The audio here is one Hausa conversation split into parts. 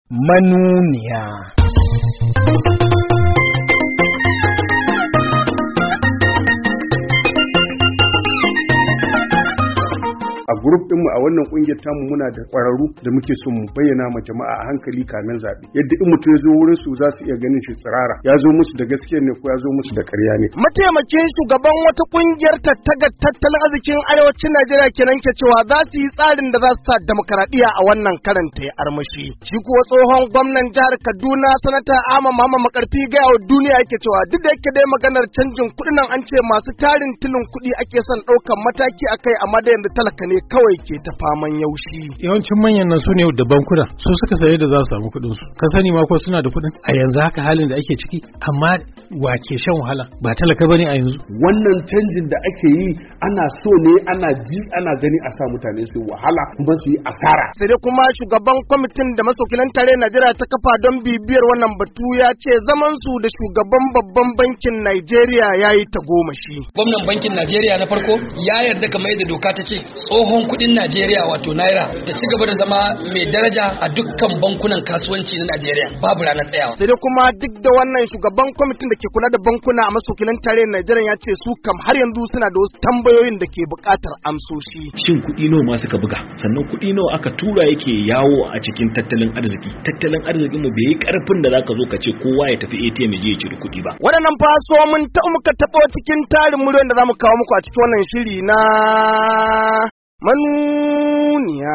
manuniya. A group ɗinmu a wannan ƙungiyar tamu muna da ƙwararru da muke so mu bayyana ma jama'a a hankali kamin zaɓe. Yadda in mutum ya zo wurin su za su iya ganin shi tsirara. Ya zo musu da gaskiya ne ko ya zo musu da ƙarya ne. Mataimakin shugaban wata ƙungiyar tattagar tattalin arzikin arewacin Najeriya kenan ke cewa za su yi tsarin da za su sa demokaradiyya a wannan karanta ya armashi. Shi kuwa tsohon gwamnan jihar Kaduna sanata Ahmad Muhammad Makarfi ga yawa duniya yake cewa duk da yake dai maganar canjin kuɗin nan an ce masu tarin tilin kuɗi ake son ɗaukan mataki akai amma da yanzu talaka ne kawai ke ta faman yaushi. Yawancin manyan nan su ne da bankuna su suka saye da za su samu kuɗin su. Ka sani ma ko suna da kuɗin a yanzu haka halin da ake ciki, amma wa ke shan wahala ba talaka bane a yanzu. Wannan canjin da ake yi ana so ne ana ji ana gani a sa mutane su wahala kuma su yi asara. Sai dai kuma shugaban kwamitin da masokilan tare Najeriya ta kafa don bibiyar wannan batu ya ce zaman su da shugaban babban bankin Najeriya yayi tagomashi. Gwamnan bankin Najeriya na farko ya yarda kamar yadda doka ta ce tsohon kudin Najeriya wato naira ta ci gaba da zama mai daraja a dukkan bankunan kasuwanci na Najeriya babu ranar tsayawa. Sai dai kuma duk da wannan shugaban kwamitin da ke kula da bankuna a masokilan tare Najeriya ya ce su kam har yanzu suna da wasu tambayoyin da ke buƙatar amsoshi. Shin kuɗi nawa ma suka buga? Sannan kuɗi nawa aka tura yake yawo a cikin tattalin arziki? Tattalin arzikin mu bai yi ƙarfin da zaka zo ka ce kowa ya tafi ATM ya je ya cire kuɗi ba. Waɗannan faso mun ta muka taɓo cikin tarin muryoyin da zamu kawo muku a cikin wannan shiri na manuniya.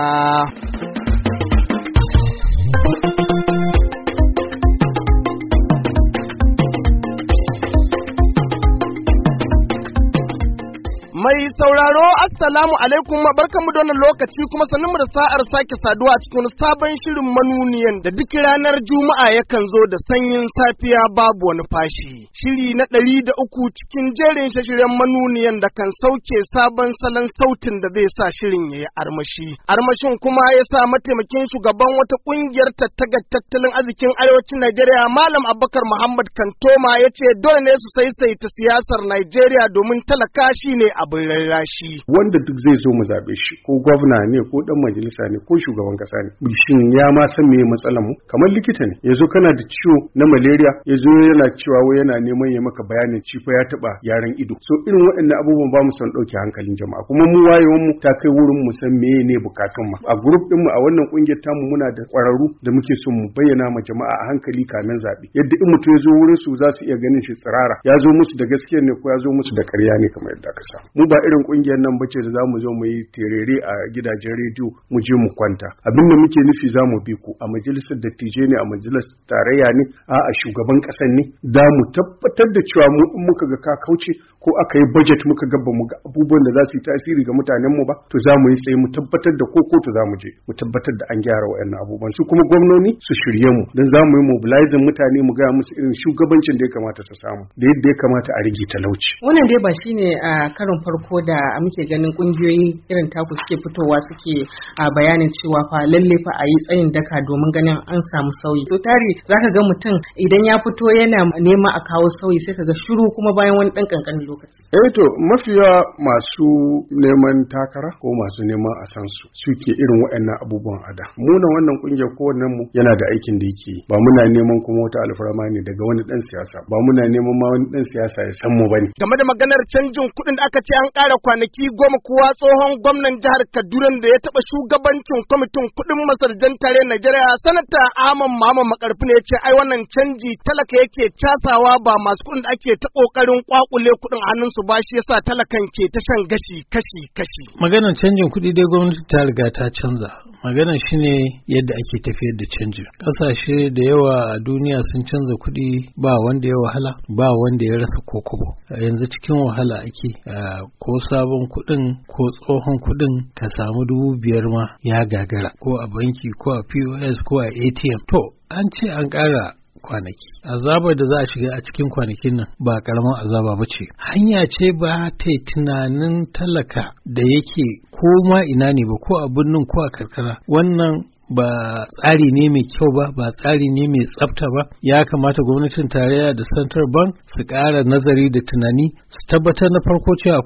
Mai sauraro assalamu alaikum barkanmu da wannan lokaci kuma sannunmu da sa'ar sake saduwa a cikin sabon shirin manuniyan da duk ranar Juma'a yakan zo da sanyin safiya babu wani fashi. Shiri na 103 cikin jerin shiryen manuniyan da kan sauke sabon salon sautin da zai sa shirin yayi armashi. Armashin kuma ya sa mataimakin shugaban wata kungiyar tattagar tattalin arzikin arewacin Najeriya Malam Abubakar Muhammad Kantoma ya ce dole ne su saisaita siyasar Najeriya domin talaka shine abin rarrashi. Wanda duk zai zo mu zabe shi ko gwamna ne ko dan majalisa ne ko shugaban kasa ne. Shin ya ma san meye matsalar mu? Kamar likita ne. Yazo kana da ciwo na malaria, yazo yana cewa wai yana neman ya maka bayanin cifa ya taba yaran ido. So irin waɗannan abubuwan ba mu son dauke hankalin jama'a. Kuma mu wayewan mu ta kai wurin mu san meye ne bukatun mu. A group din mu a wannan kungiyar tamu muna da ƙwararru da muke so mu bayyana ma jama'a a hankali kamin zabe. Yadda in mutum ya zo wurin su za su iya ganin shi tsirara. Ya zo musu da gaskiya ne ko ya zo musu da ƙarya ne kamar yadda aka samu. Mu ba irin kungiyar nan bace da zamu zo mu yi terere a gidajen rediyo mu je mu kwanta. Abin da muke nufi zamu bi ku a majalisar dattijai ne, a majalisar tarayya ne, a shugaban ƙasar ne, da mu tabbatar da cewa mu in muka ga ka kauce ko aka yi budget muka ga bamu ga abubuwan da za su yi tasiri ga mutanen mu ba, to zamu yi tsaye mu tabbatar da ko kotu zamu je mu tabbatar da an gyara wayannan abubuwan. Su kuma gwamnoni su shirye mu dan zamu yi mobilizing mutane mu ga musu irin shugabancin da ya kamata ta samu da yadda ya kamata a rage talauci. Wannan dai ba shine a karon farko da muke ganin kungiyoyi irin taku suke fitowa suke bayanin cewa fa lalle fa a yi tsayin daka domin ganin an samu sauyi. So tari zaka ga mutum idan ya fito yana nema a kawo sauyi sai kaga shiru kuma bayan wani dan kankanin lokaci. To mafiya masu neman takara ko masu neman a san su suke irin waɗannan abubuwan ada. Mu na wannan kungiyar kowannen mu yana da aikin da yake. Ba muna neman kuma wata alfarma ne daga wani dan siyasa. Ba muna neman ma wani dan siyasa ya san mu bane. Game da maganar canjin kuɗin da aka ce an ƙara kwanaki 10 kuwa tsohon gwamnan jihar Kaduna da ya taɓa shugabancin kwamitin kuɗin masarjan tare Najeriya sanata Ahmad Muhammad Makarfi ne ya ce ai wannan canji talaka yake casawa ba masu kuɗin da ake ta ƙoƙarin kwakule kuɗin a hannunsu ba shi yasa talakan ke ta shan gashi kashi. Maganar canjin kuɗi dai gwamnati ta riga ta canza. Maganar shine yadda ake tafiyar da canjin. Ƙasashe da yawa a duniya sun canza kuɗi ba wanda ya wahala ba wanda ya rasa kokobo. Yanzu cikin wahala ake ko sabon kuɗin ko tsohon kuɗin ka samu 5,000 ma ya gagara ko a banki ko a POS ko a ATM. To an ce an ƙara kwanaki. Azabar da za a shiga a cikin kwanakin nan ba karamin azaba ba ce. Hanya ce ba ta tunanin talaka da yake ko ma ina ne ba ko a birnin ko a karkara. Wannan ba tsari ne mai kyau ba tsari ne mai tsafta ba. Ya kamata gwamnatin tarayya da central bank su ƙara nazari da tunani su tabbatar na farko cewa akwai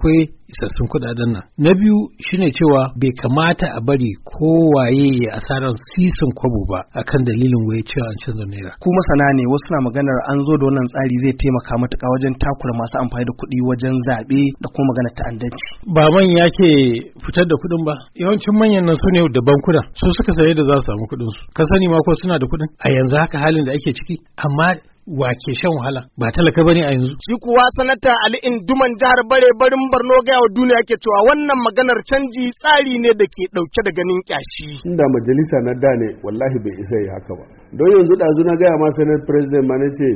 isassun kuɗaɗen nan. Na biyu shine cewa bai kamata a bari kowaye ya asarar sisin kwabo ba akan dalilin waye cewa an canza naira. Ku masana ne, wasu na maganar an zo da wannan tsari zai taimaka matuƙa wajen takura masu amfani da kuɗi wajen zaɓe da kuma maganar ta'addanci. Ba manya ke fitar da kuɗin ba, yawancin manyan nan su ne da bankuna, su suka saye da za su samu kuɗin su. Ka sani ma ko suna da kuɗin a yanzu haka halin da ake ciki, amma wa ke shan wahala ba talaka bane a yanzu. Shi kuwa sanata Ali Induman jihar Barin Borno ga wa duniya ke cewa wannan maganar canji tsari ne da ke dauke da ganin kyashi. Inda majalisa na da ne wallahi bai isa yi haka ba. Don yanzu dazu na gaya ma Senate President ma nace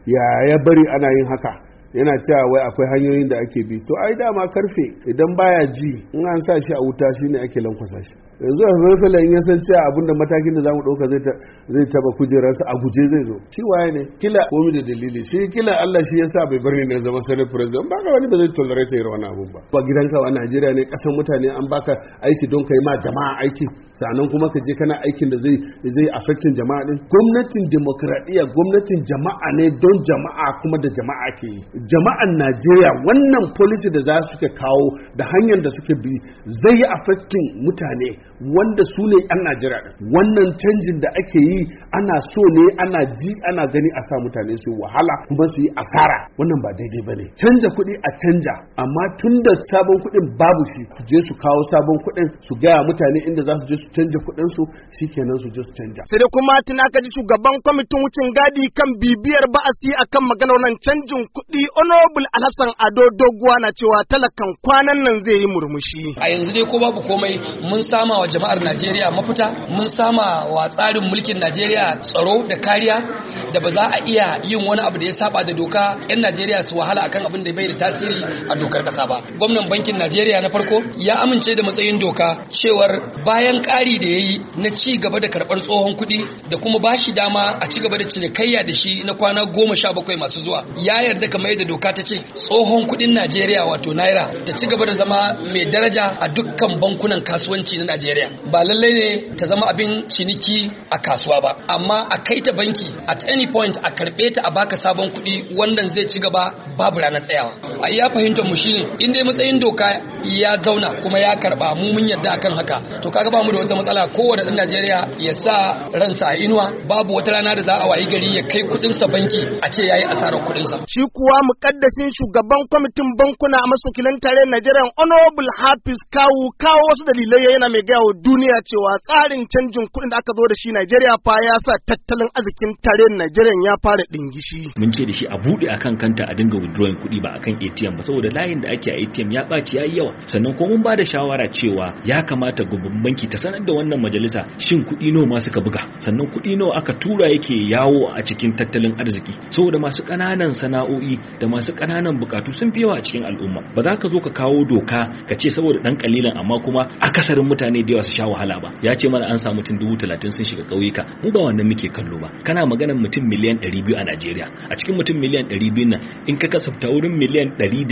ya bari ana yin haka. Yana cewa wai akwai hanyoyin da ake bi. To ai dama karfe idan baya ji in an sa shi a wuta shine ake lankwasa shi. Yanzu a Venezuela in ya san cewa abinda matakin da zamu dauka zai taba kujerarsa a guje zai zo. Shi waye ne? Kila komai da dalili. Shi kila Allah shi yasa bai bar ni na zama Senate President. Ba ga wani ba zai tolerate irin wannan abun ba. Ba gidanka a Najeriya ne kasan mutane an baka aiki don kai ma jama'a aiki. Sannan kuma ka je kana aikin da zai affecting jama'a din. Gwamnatin demokradiyya gwamnatin jama'a ne don jama'a kuma da jama'a ke yi. Jama'an Najeriya wannan policy da za su kawo da hanyar da suke bi zai yi affecting mutane wanda su ne 'yan Najeriya din. Wannan canjin da ake yi ana so ne ana ji ana gani a sa mutane su wahala kuma su yi asara, wannan ba daidai bane. Canja kuɗi a canja, amma tun da sabon kuɗin babu shi su je su kawo sabon kuɗin su gaya mutane inda za su je su canja kuɗin su shikenan su je su canja. Sai dai kuma tuna ka ji shugaban kwamitin wucin gadi kan bibiyar ba'asi akan maganar wannan canjin kuɗi Honorable Alhassan Ado Doguwa na cewa talakan kwanan nan zai yi murmushi. A yanzu dai ko babu komai mun sama wa jama'ar Najeriya mafita, mun sama wa tsarin mulkin Najeriya tsaro da kariya da ba za a iya yin wani abu da ya saba da doka 'yan Najeriya su wahala akan abin da bai da tasiri a dokar kasa ba. Gwamnan bankin Najeriya na farko ya amince da matsayin doka cewar bayan ƙari da ya yi na ci gaba da karɓar tsohon kuɗi da kuma ba shi dama a ci gaba da cinikayya da shi na kwana 17 masu zuwa, ya yarda kamar yadda doka ta ce tsohon kuɗin Najeriya wato naira ta ci gaba da zama mai daraja a dukkan bankunan kasuwanci na Najeriya. Ba lallai ne ta zama abin ciniki a kasuwa ba, amma a kai ta banki at any point a karɓe ta a baka sabon kuɗi wannan zai ci gaba babu ranar tsayawa. A iya fahimtar mu shine in dai matsayin doka ya zauna kuma ya karɓa mu mun yarda akan haka, to kaga ba mu da wata matsala. Kowane ɗan Najeriya ya sa ransa a inuwa, babu wata rana da za a wayi gari ya kai kuɗinsa banki a ce yayi asarar kuɗinsa. Shi kuwa mukaddashin shugaban kwamitin bankuna a masaukilan tarayyar Najeriya Honorable Hafiz kawo wasu dalilai yana mai gaya wa duniya cewa tsarin canjin kuɗin da aka zo da shi Najeriya fa ya sa tattalin arzikin tarayyar Najeriya ya fara dingishi. Mun ce da shi a buɗe akan kanta a dinga withdrawing kuɗi ba akan ATM ba, saboda layin da ake a ATM ya ɓaci yayi yawa. Sannan ko mun ba da shawara cewa ya kamata gwamnatin banki ta sanar da wannan majalisa shin kuɗi nawa ma suka buga, sannan kuɗi nawa aka tura yake yawo a cikin tattalin arziki, saboda masu ƙananan sana'o'i da masu ƙananan bukatu sun fi yawa a cikin al'umma. Ba za ka zo ka kawo doka ka ce saboda ɗan ƙalilan amma kuma akasarin mutane da yawa su sha wahala ba. Ya ce mana an samu mutum 30,000 sun shiga ƙauyuka, mu ba wannan muke kallo ba. Kana maganar mutum miliyan 200 a Najeriya, a cikin mutum miliyan 200 nan in ka kasafta wurin miliyan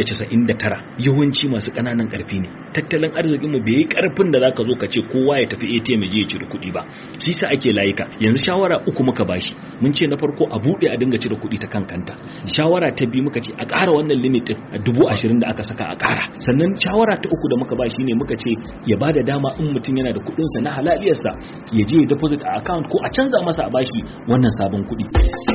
199 yawanci masu ƙananan ƙarfi ne. Tattalin arzikin mu bai yi ƙarfin da zaka zo ka ce kowa ya tafi ATM ya je ya cire kuɗi ba. Shi sa ake layuka. Yanzu shawara uku muka bashi. Mun ce na farko a buɗe a dinga cire kuɗi ta kankanta. Shawara ta biyu muka ce a ƙara wannan limit din a 20,000 da aka saka a ƙara. Sannan shawara ta uku da muka bashi ne muka ce ya bada dama in mutum yana da kuɗinsa na halaliyarsa ya je ya deposit a account ko a canza masa a bashi wannan sabon kuɗi.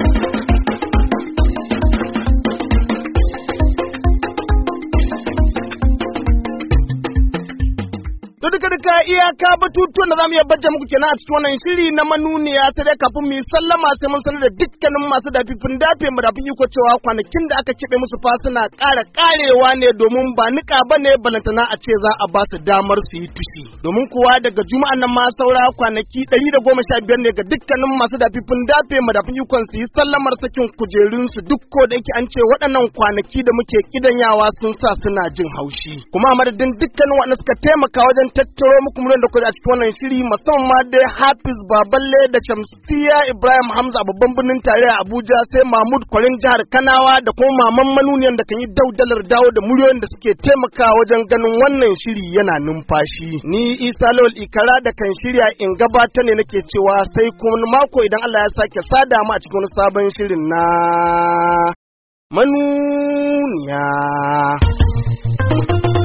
duka iyaka batutuwan da zamu iya bajja muku kenan a cikin wannan shiri na manuniya, sai dai kafin mu yi sallama sai mun sanar da dukkanin masu dafifin dafe mu dafin iko cewa kwanakin da aka kebe musu fa suna karewa ne, domin ba nika bane balantana a ce za a ba su damar su yi tushi. Domin kuwa daga juma'an nan ma saura kwanaki 115 ne ga dukkanin masu dafifin dafe mu dafin ikon su yi sallamar sakin kujerun su, duk ko da yake an ce waɗannan kwanaki da muke kidanyawa sun sa suna jin haushi. Kuma a madadin dukkanin waɗanda suka taimaka wajen tattaro muku muryar da kuka a cikin wannan shiri, musamman ma dai Hafiz Baballe da Shamsiya Ibrahim Hamza a babban birnin tarayya Abuja, sai Mahmud Kwarin jihar Kanawa da kuma Maman Manuniyan da kan yi daudalar dawo da muryoyin da suke taimakawa wajen ganin wannan shiri yana numfashi. Ni Isa Lawal Ikara da kan shirya in gabata ne nake cewa sai kuma mako idan Allah ya sake sada mu a cikin wani sabon shirin na manuniya.